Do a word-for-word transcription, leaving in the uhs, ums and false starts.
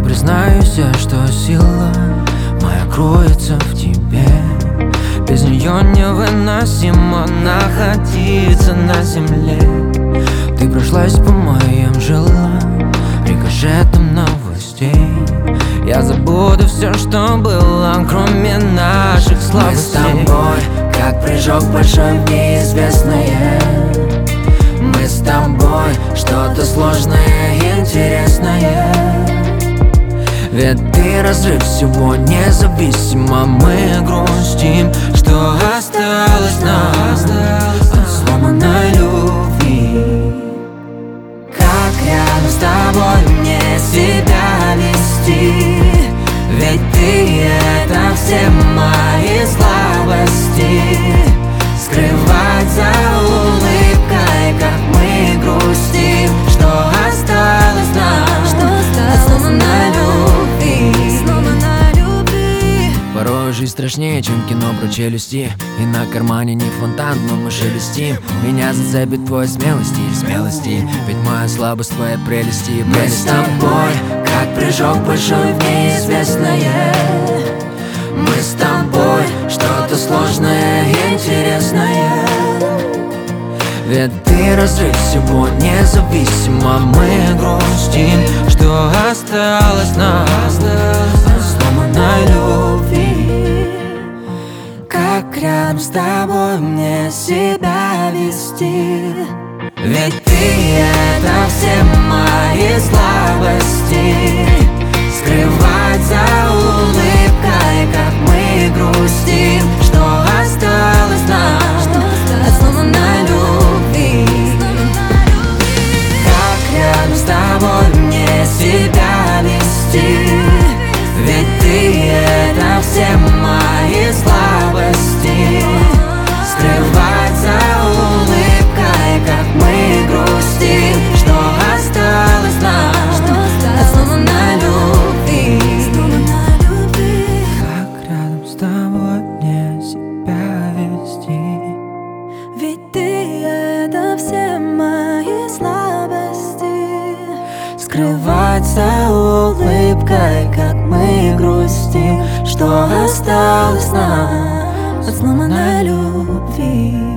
признаюсь, что сила моя кроется в тебе. Без нее невыносимо находиться на земле. Ты прошлась по моим жилам рикошетом новостей. Я забуду все, что было, кроме наших слабостей. Мы с тобой, как прыжок большой в неизвестное. Мы с тобой, что-то сложное и интересное. Ведь ты разрыв всего независимо. Мы грустим, что осталось нам от сломанной любви. Как рядом с тобой мне себя вести? Ведь ты — это все мои слабости. Скрывать за улыбкой, как мы грустим, что осталось нам от сломанной любви. Порой жизнь страшнее, чем кино про челюсти. И на кармане не фонтан, но мы шелестим. Меня зацепит твоя смелость и смелости. Ведь моя слабость — твоя прелесть и прелесть. Мы с тобой, как прыжок большой в неизвестное. Мы с тобой, что-то сложное и интересное. Ведь ты разрыв всего независимо. Мы грустим, что осталось нам от сломанной любви. Как рядом с тобой мне себя вести? Ведь ты — это все мои слабости. Скрывать за улыбкой, как мы грустим, что осталось нам от сломанной любви. Как рядом с тобой мне себя вести? Ведь ты — это все мои слабости. Скрывать за улыбкой, как мы грустим, что осталось нам от сломанной любви. Как рядом с тобой мне себя вести? Ведь ты — это все мои слабости. Скрывать за улыбкой, как мы грустим, что осталось нам От сломанной любви.